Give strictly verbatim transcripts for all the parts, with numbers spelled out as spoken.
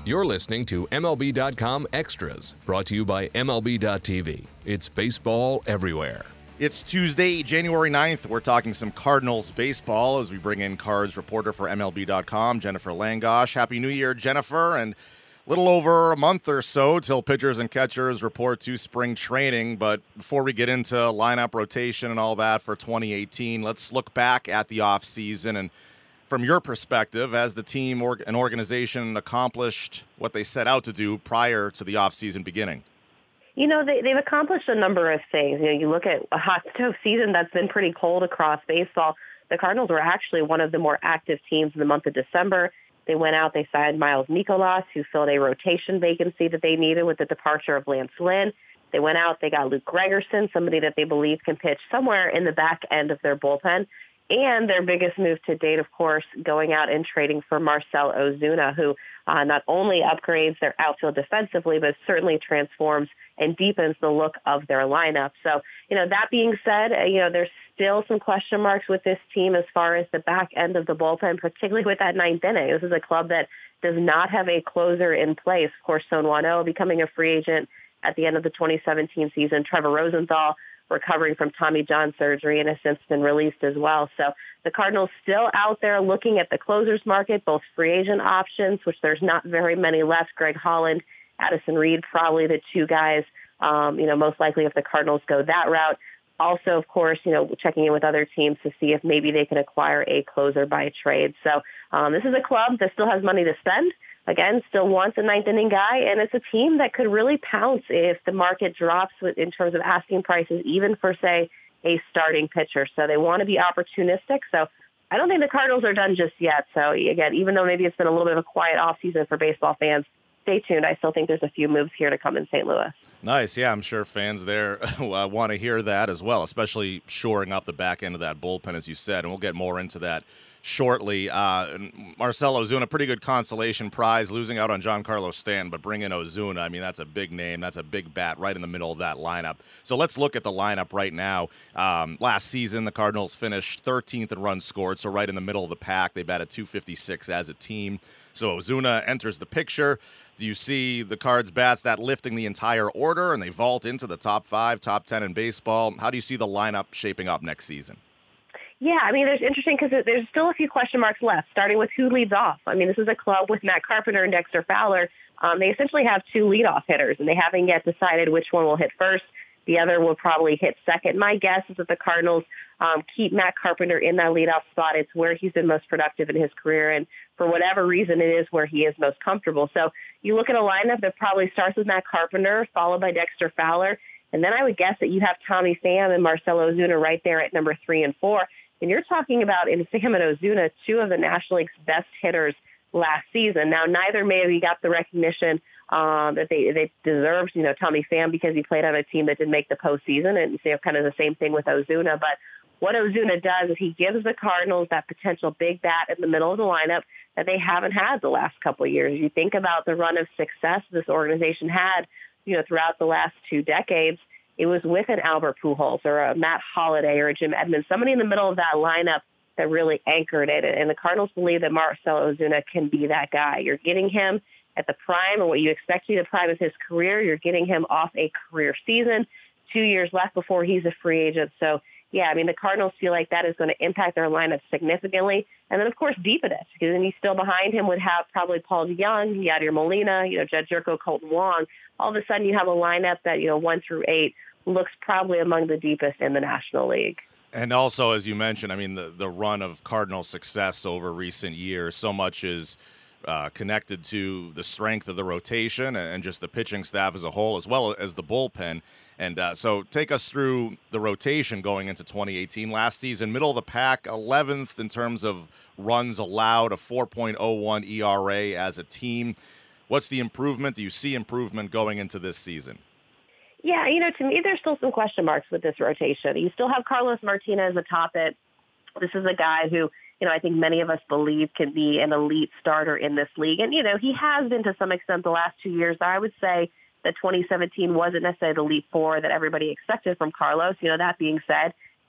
You're listening to M L B dot com Extras, brought to you by M L B dot T V. It's baseball everywhere. It's Tuesday, January ninth. We're talking some Cardinals baseball as we bring in Cards reporter for M L B dot com, Jennifer Langosh. Happy New Year, Jennifer. And a little over a month or so till pitchers and catchers report to spring training. But before we get into lineup rotation and all that for twenty eighteen, let's look back at the offseason and from your perspective, as the team or an organization accomplished what they set out to do prior to the offseason beginning? You know, they, they've accomplished a number of things. You know, you look at a hot stove season that's been pretty cold across baseball. The Cardinals were actually one of the more active teams in the month of December. They went out, they signed Miles Mikolas, who filled a rotation vacancy that they needed with the departure of Lance Lynn. They went out, they got Luke Gregerson, somebody that they believe can pitch somewhere in the back end of their bullpen. And their biggest move to date, of course, going out and trading for Marcell Ozuna, who uh, not only upgrades their outfield defensively, but certainly transforms and deepens the look of their lineup. So, you know, that being said, uh, you know, there's still some question marks with this team as far as the back end of the bullpen, particularly with that ninth inning. This is a club that does not have a closer in place. Of course, Son Wano becoming a free agent at the end of the twenty seventeen season. Trevor Rosenthal recovering from Tommy John surgery and has since been released as well. So the Cardinals still out there looking at the closers market, both free agent options, which there's not very many left. Greg Holland, Addison Reed, probably the two guys, um, you know, most likely if the Cardinals go that route. Also, of course, you know, checking in with other teams to see if maybe they can acquire a closer by trade. So um, this is a club that still has money to spend. Again, still wants a ninth inning guy, and it's a team that could really pounce if the market drops with, in terms of asking prices, even for, say, a starting pitcher. So they want to be opportunistic. So I don't think the Cardinals are done just yet. So, again, even though maybe it's been a little bit of a quiet offseason for baseball fans, stay tuned. I still think there's a few moves here to come in Saint Louis. Nice. Yeah, I'm ssure fans there uh, want to hear that as well, especially shoring up the back end of that bullpen, as you said, and we'll get more into that shortly. Uh, Marcell Ozuna, pretty good consolation prize, losing out on Giancarlo Stanton, but bring in Ozuna. I mean, that's a big name. That's a big bat right in the middle of that lineup. So let's look at the lineup right now. Um, last season, the Cardinals finished thirteenth in runs scored, so right in the middle of the pack. They batted two fifty-six as a team. So Ozuna enters the picture. Do you see the Cards bats that lifting the entire order and they vault into the top five, top ten in baseball? How do you see the lineup shaping up next season? Yeah, I mean, there's interesting because there's still a few question marks left, starting with who leads off. I mean, this is a club with Matt Carpenter and Dexter Fowler. Um, they essentially have two leadoff hitters, and they haven't yet decided which one will hit first. The other will probably hit second. My guess is that the Cardinals um, keep Matt Carpenter in that leadoff spot. It's where he's been most productive in his career, and for whatever reason, it is where he is most comfortable. So you look at a lineup that probably starts with Matt Carpenter, followed by Dexter Fowler, and then I would guess that you have Tommy Pham and Marcell Ozuna right there at number three and four. And you're talking about, in Pham and Ozuna, two of the National League's best hitters last season. Now, neither maybe got the recognition um, that they, they deserved. You know, Tommy Pham, because he played on a team that didn't make the postseason, and you know, kind of the same thing with Ozuna. But what Ozuna does is he gives the Cardinals that potential big bat in the middle of the lineup that they haven't had the last couple of years. You think about the run of success this organization had, you know, throughout the last two decades. It was with an Albert Pujols or a Matt Holliday or a Jim Edmonds, somebody in the middle of that lineup that really anchored it. And the Cardinals believe that Marcell Ozuna can be that guy. You're getting him at the prime of what you expect to be the prime of his career. You're getting him off a career season, two years left before he's a free agent. So, yeah, I mean, the Cardinals feel like that is going to impact their lineup significantly. And then, of course, deepen it, because then you still behind him would have probably Paul DeYoung, Yadier Molina, you know, Jed Jerko, Colton Wong. All of a sudden you have a lineup that, you know, one through eight looks probably among the deepest in the National League. And also, as you mentioned, I mean, the, the run of Cardinal success over recent years, so much is uh, connected to the strength of the rotation and just the pitching staff as a whole, as well as the bullpen. And uh, so take us through the rotation going into twenty eighteen. Last season, middle of the pack, eleventh in terms of runs allowed, a four point oh one E R A as a team. What's the improvement? Do you see improvement going into this season? Yeah, you know, to me, there's still some question marks with this rotation. You still have Carlos Martinez atop it. This is a guy who, you know, I think many of us believe can be an elite starter in this league. And, you know, he has been to some extent the last two years. I would say that twenty seventeen wasn't necessarily the leap forward that everybody expected from Carlos. You know, that being said,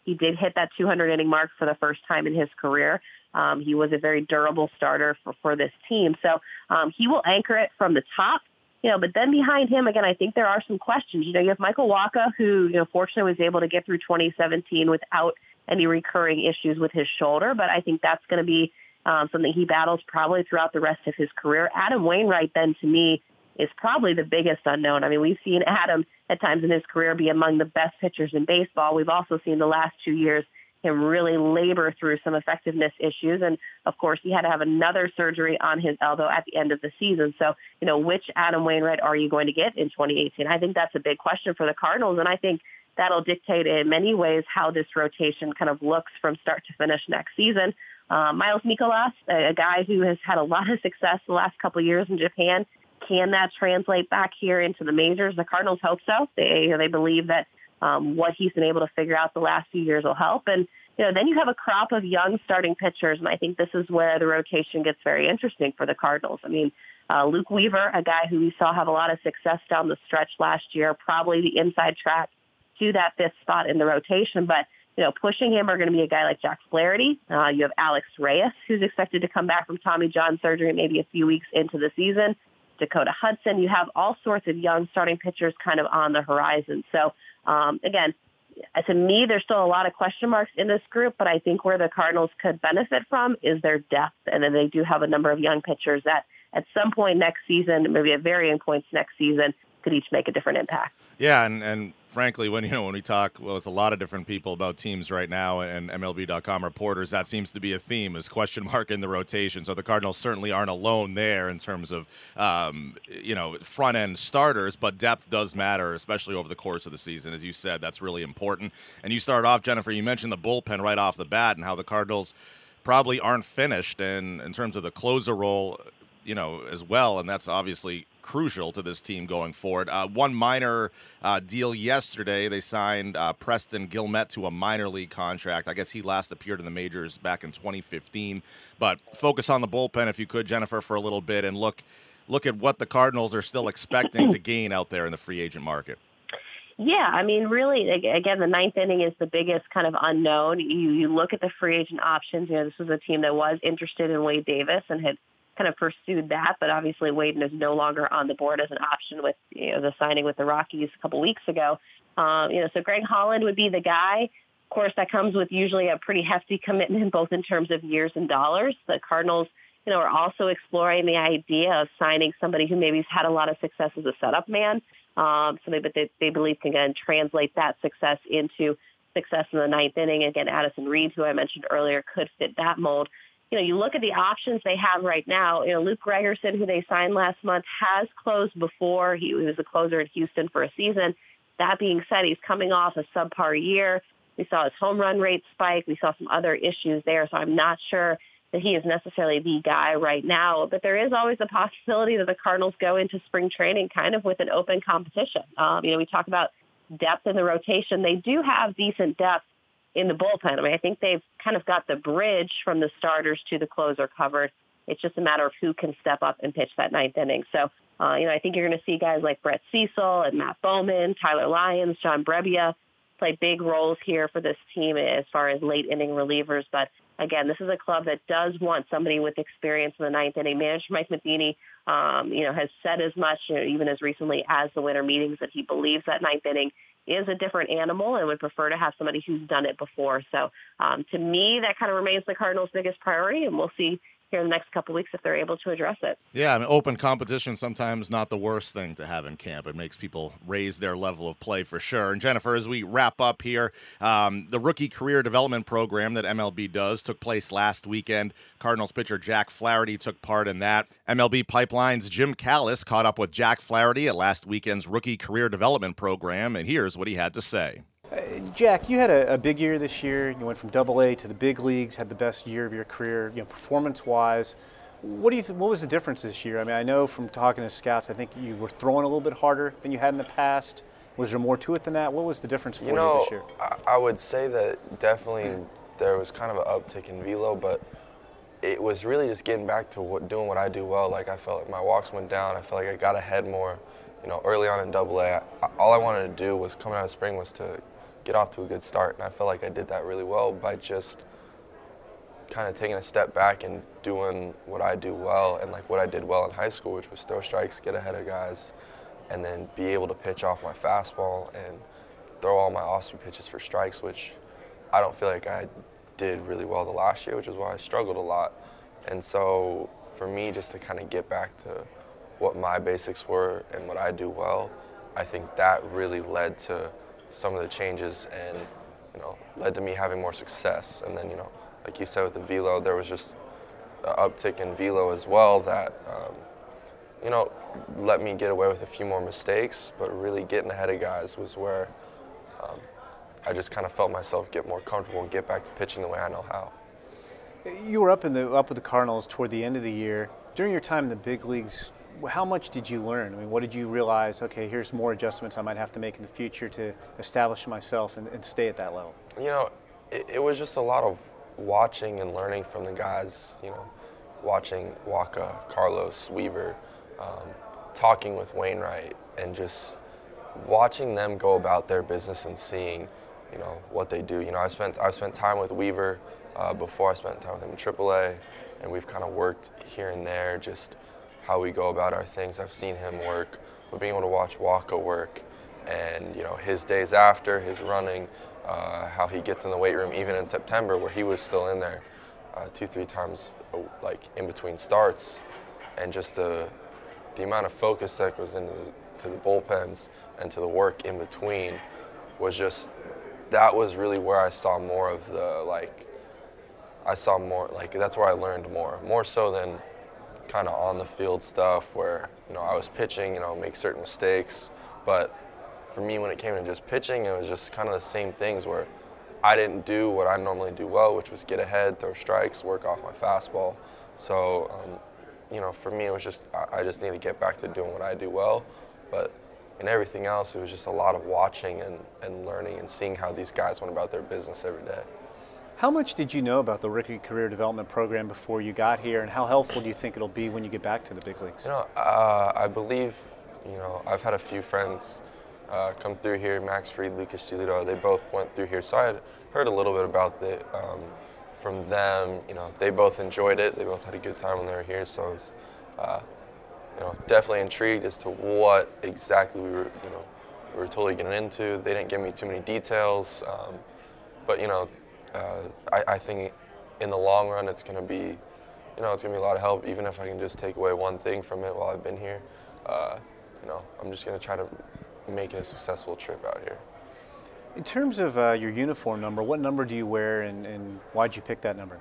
He did hit that two hundred inning mark for the first time in his career. Um, he was a very durable starter for, for this team. So um, he will anchor it from the top. You know, but then behind him, again, I think there are some questions. You know, you have Michael Wacha, who, you know, fortunately was able to get through twenty seventeen without any recurring issues with his shoulder. But I think that's going to be um, something he battles probably throughout the rest of his career. Adam Wainwright, then, to me, is probably the biggest unknown. I mean, we've seen Adam at times in his career be among the best pitchers in baseball. We've also seen the last two years him really labor through some effectiveness issues. And, of course, he had to have another surgery on his elbow at the end of the season. So, you know, which Adam Wainwright are you going to get in twenty eighteen? I think that's a big question for the Cardinals, and I think that'll dictate in many ways how this rotation kind of looks from start to finish next season. Uh, Miles Mikolas, a, a guy who has had a lot of success the last couple of years in Japan, can that translate back here into the majors? The Cardinals hope so. They they believe that um, what he's been able to figure out the last few years will help. And, you know, then you have a crop of young starting pitchers, and I think this is where the rotation gets very interesting for the Cardinals. I mean, uh, Luke Weaver, a guy who we saw have a lot of success down the stretch last year, probably the inside track to that fifth spot in the rotation. But, you know, pushing him are going to be a guy like Jack Flaherty. Uh, you have Alex Reyes, who's expected to come back from Tommy John surgery maybe a few weeks into the season. Dakota Hudson. You have all sorts of young starting pitchers kind of on the horizon. So, um, again, to me, there's still a lot of question marks in this group, but I think where the Cardinals could benefit from is their depth. And then they do have a number of young pitchers that at some point next season, maybe at varying points next season, could each make a different impact. Yeah, and, and frankly, when you know when we talk with a lot of different people about teams right now and M L B dot com reporters, that seems to be a theme, is question mark in the rotation. So the Cardinals certainly aren't alone there in terms of um, you know front end starters, but depth does matter, especially over the course of the season. As you said, that's really important. And you start off, Jennifer, you mentioned the bullpen right off the bat and how the Cardinals probably aren't finished, and in terms of the closer role, you know, as well, and that's obviously crucial to this team going forward. Uh, one minor uh, deal yesterday, they signed uh, Preston Guillemette to a minor league contract. I guess he last appeared in the majors back in twenty fifteen. But focus on the bullpen, if you could, Jennifer, for a little bit, and look look at what the Cardinals are still expecting to gain out there in the free agent market. Yeah, I mean, really, again, the ninth inning is the biggest kind of unknown. You, you look at the free agent options. You know, this was a team that was interested in Wade Davis and had kind of pursued that, but obviously Wade is no longer on the board as an option with, you know, the signing with the Rockies a couple weeks ago. Um, you know, so Greg Holland would be the guy. Of course, that comes with usually a pretty hefty commitment, both in terms of years and dollars. The Cardinals, you know, are also exploring the idea of signing somebody who maybe has had a lot of success as a setup man. Um, so they, but they, they believe can again translate that success into success in the ninth inning. Again, Addison Reed, who I mentioned earlier, could fit that mold. You know, you look at the options they have right now. You know, Luke Gregerson, who they signed last month, has closed before. He was a closer in Houston for a season. That being said, he's coming off a subpar year. We saw his home run rate spike. We saw some other issues there, so I'm not sure that he is necessarily the guy right now. But there is always a possibility that the Cardinals go into spring training kind of with an open competition. Um, you know, we talk about depth in the rotation. They do have decent depth in the bullpen. I mean, I think they've kind of got the bridge from the starters to the closer covered. It's just a matter of who can step up and pitch that ninth inning. So, uh, you know, I think you're going to see guys like Brett Cecil and Matt Bowman, Tyler Lyons, John Brebbia play big roles here for this team as far as late inning relievers. But again, this is a club that does want somebody with experience in the ninth inning. Manager Mike Matheny, um, you know, has said as much, you know, even as recently as the winter meetings, that he believes that ninth inning is a different animal and would prefer to have somebody who's done it before. So um, to me, that kind of remains the Cardinals' biggest priority, and we'll see here in the next couple of weeks if they're able to address it. Yeah, I mean, open competition sometimes not the worst thing to have in camp. It makes people raise their level of play for sure. And Jennifer, as we wrap up here, um, the rookie career development program that M L B does took place last weekend. Cardinals pitcher Jack Flaherty took part in that. M L B Pipeline's Jim Callis caught up with Jack Flaherty at last weekend's rookie career development program, and here's what he had to say. Uh, Jack, you had a, a big year this year. You went from Double A to the big leagues, had the best year of your career, you know, performance-wise. What do you? Th- what was the difference this year? I mean, I know from talking to scouts, I think you were throwing a little bit harder than you had in the past. Was there more to it than that? What was the difference for you, know, you this year? I, I would say that definitely there was kind of an uptick in velo, but it was really just getting back to what, doing what I do well. Like, I felt like my walks went down. I felt like I got ahead more. You know, early on in Double A, I, all I wanted to do was coming out of spring was to get off to a good start. And I felt like I did that really well by just kind of taking a step back and doing what I do well and like what I did well in high school, which was throw strikes, get ahead of guys, and then be able to pitch off my fastball and throw all my awesome pitches for strikes, which I don't feel like I did really well the last year, which is why I struggled a lot. And so for me, just to kind of get back to what my basics were and what I do well, I think that really led to some of the changes and, you know, led to me having more success. And then, you know, like you said with the velo, there was just an uptick in velo as well that, um, you know, let me get away with a few more mistakes, but really getting ahead of guys was where um, I just kind of felt myself get more comfortable and get back to pitching the way I know how. You were up in the up with the Cardinals toward the end of the year. During your time in the big leagues, how much did you learn? I mean, what did you realize, okay, here's more adjustments I might have to make in the future to establish myself and, and stay at that level? You know, it, it was just a lot of watching and learning from the guys, you know, watching Waka, Carlos, Weaver, um, talking with Wainwright, and just watching them go about their business and seeing, you know, what they do. You know, I spent I spent time with Weaver uh, before I spent time with him in triple A, and we've kind of worked here and there, just how we go about our things. I've seen him work, but being able to watch Waka work, and you know, his days after, his running, uh, how he gets in the weight room, even in September, where he was still in there uh, two, three times, like in between starts, and just the the amount of focus that goes into the, to the bullpens and to the work in between was just, that was really where I saw more of the, like, I saw more, like, that's where I learned more, more so than kind of on the field stuff where, you know, I was pitching, you know, make certain mistakes. But for me, when it came to just pitching, it was just kind of the same things where I didn't do what I normally do well, which was get ahead, throw strikes, work off my fastball. So, um, you know, for me, it was just, I just need to get back to doing what I do well. But in everything else, it was just a lot of watching and, and learning and seeing how these guys went about their business every day. How much did you know about the Rookie Career Development Program before you got here, and how helpful do you think it'll be when you get back to the big leagues? You know, uh, I believe, you know, I've had a few friends uh, come through here, Max Fried, Lucas Giolito, they both went through here, so I had heard a little bit about it um, from them. You know, they both enjoyed it, they both had a good time when they were here, so I was, uh, you know, definitely intrigued as to what exactly we were, you know, we were totally getting into. They didn't give me too many details, um, but, you know, Uh, I, I think in the long run it's going to be, you know, it's going to be a lot of help, even if I can just take away one thing from it while I've been here. Uh, you know, I'm just going to try to make it a successful trip out here. In terms of uh, your uniform number, what number do you wear, and, and why'd you pick that number?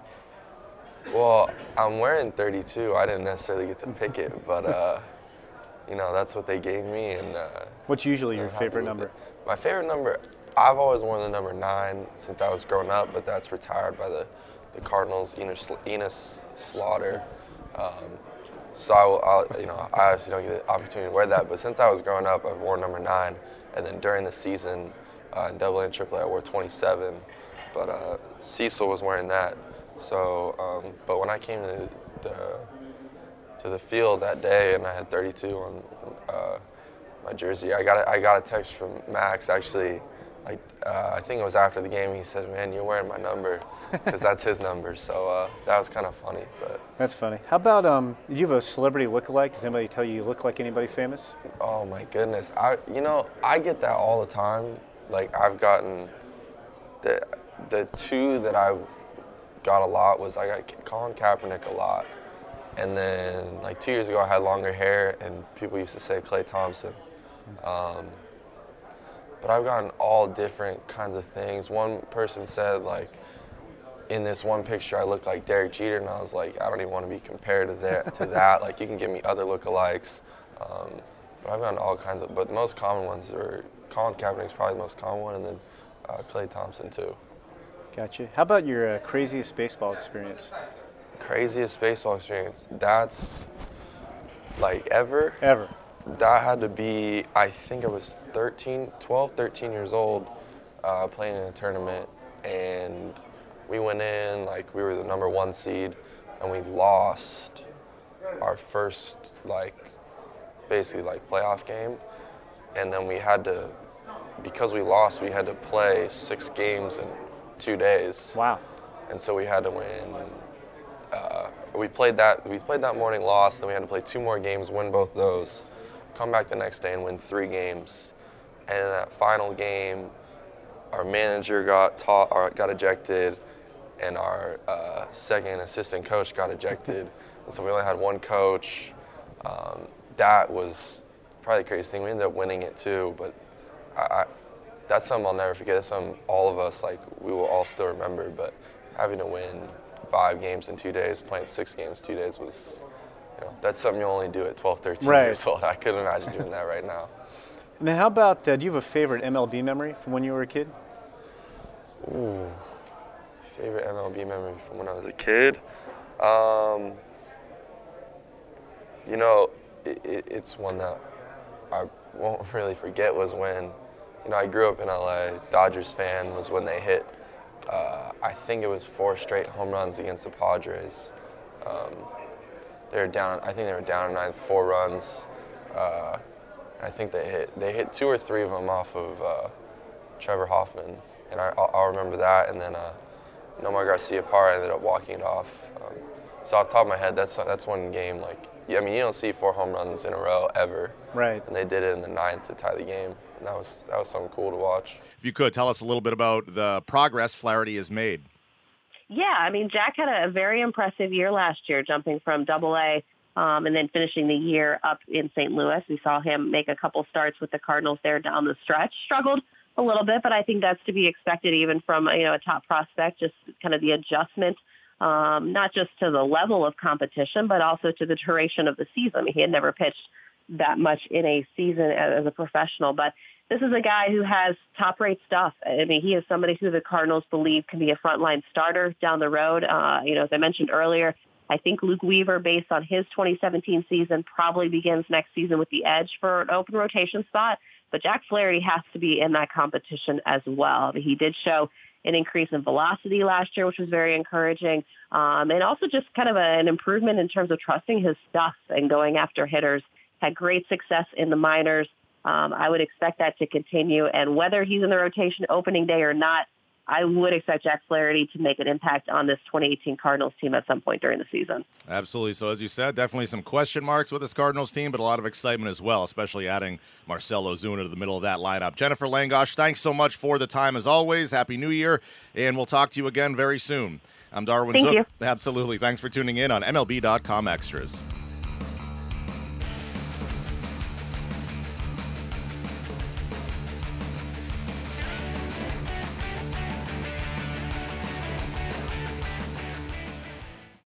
Well, I'm wearing thirty-two. I didn't necessarily get to pick it, but, uh, you know, that's what they gave me. And uh, what's usually your favorite number? It. My favorite number, I've always worn the number nine since I was growing up, but that's retired by the, the Cardinals, Enos, Enos Slaughter. Um, so I, will, I'll, you know, I obviously don't get the opportunity to wear that, but since I was growing up, I've worn number nine, and then during the season uh, in Double A and Triple A, I wore twenty-seven, but uh, Cecil was wearing that. So, um, but when I came to the to the field that day and I had thirty-two on uh, my jersey, I got a, I got a text from Max actually. Like, uh, I think it was after the game, he said, "Man, you're wearing my number," because that's his number. So uh, that was kind of funny. But that's funny. How about, um, did you have a celebrity look-alike? Does anybody tell you you look like anybody famous? Oh my goodness, I you know I get that all the time. Like, I've gotten the the two that I got a lot was I got Colin Kaepernick a lot, and then like two years ago I had longer hair and people used to say Klay Thompson. Um, But I've gotten all different kinds of things. One person said, like, in this one picture, I look like Derek Jeter, and I was like, I don't even want to be compared to that. to that. Like, you can give me other lookalikes. Um, but I've gotten all kinds of, but the most common ones are, Colin Kaepernick's probably the most common one, and then uh, Klay Thompson, too. Gotcha. How about your uh, craziest baseball experience? Craziest baseball experience? That's, like, ever? Ever. That had to be, I think I was thirteen, twelve, thirteen years old, uh, playing in a tournament, and we went in, like, we were the number one seed, and we lost our first, like, basically, like, playoff game, and then we had to because we lost, we had to play six games in two days. Wow. And so we had to win. Uh, we played that. We played that morning, lost, then we had to play two more games, win both those, come back the next day and win three games. And in that final game, our manager got taught, or got ejected, and our uh, second assistant coach got ejected. And so we only had one coach. Um, that was probably the craziest thing. We ended up winning it too, but I, I, that's something I'll never forget. That's something all of us, like, we will all still remember. But having to win five games in two days, playing six games two days was, you know, that's something you only do at twelve, thirteen right. years old. I couldn't imagine doing that right now. And then how about, uh, do you have a favorite M L B memory from when you were a kid? Ooh, favorite M L B memory from when I was a kid? Um, you know, it, it, it's one that I won't really forget was when, you know, I grew up in L A, Dodgers fan, was when they hit, uh, I think it was four straight home runs against the Padres. Um, they were down, I think they were down in ninth, four runs. Uh, I think they hit, they hit two or three of them off of uh, Trevor Hoffman. And I, I'll, I'll remember that, and then uh, Nomar Garciaparra ended up walking it off. Um, so off the top of my head, that's that's one game, like, I mean, you don't see four home runs in a row ever. Right. And they did it in the ninth to tie the game. And that was that was something cool to watch. If you could, tell us a little bit about the progress Flaherty has made. Yeah, I mean, Jack had a very impressive year last year, jumping from double A um, and then finishing the year up in Saint Louis. We saw him make a couple starts with the Cardinals there down the stretch. Struggled a little bit, but I think that's to be expected even from, you know, a top prospect, just kind of the adjustment, um, not just to the level of competition, but also to the duration of the season. I mean, he had never pitched that much in a season as a professional, but this is a guy who has top-rate stuff. I mean, he is somebody who the Cardinals believe can be a frontline starter down the road. Uh, you know, as I mentioned earlier, I think Luke Weaver, based on his twenty seventeen season, probably begins next season with the edge for an open rotation spot. But Jack Flaherty has to be in that competition as well. He did show an increase in velocity last year, which was very encouraging, um, and also just kind of a, an improvement in terms of trusting his stuff and going after hitters. Had great success in the minors. Um, I would expect that to continue, and whether he's in the rotation opening day or not, I would expect Jack Flaherty to make an impact on this twenty eighteen Cardinals team at some point during the season. Absolutely. So as you said, definitely some question marks with this Cardinals team, but a lot of excitement as well, especially adding Marcell Ozuna to the middle of that lineup. Jennifer Langosh, thanks so much for the time as always. Happy New Year, and we'll talk to you again very soon. I'm Darwin Thank Zook. you. Absolutely. Thanks for tuning in on M L B dot com Extras.